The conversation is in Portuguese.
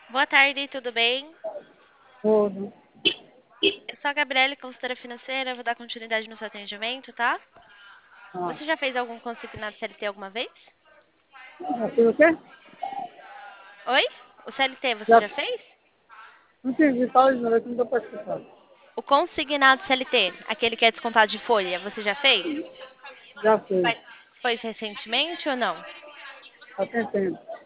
Boa tarde, tudo bem? Tudo. Eu sou a Gabriele, consultora financeira, vou dar continuidade no seu atendimento, tá? Ah, Você já fez algum consignado CLT alguma vez? já fez o quê? Oi? O CLT você Já já fez? não entendi, fala de novo, que não deu para escutar. O consignado CLT, aquele que é descontado de folha, você já fez? Já fez, Faz- Foi recentemente ou não? há tem tempo.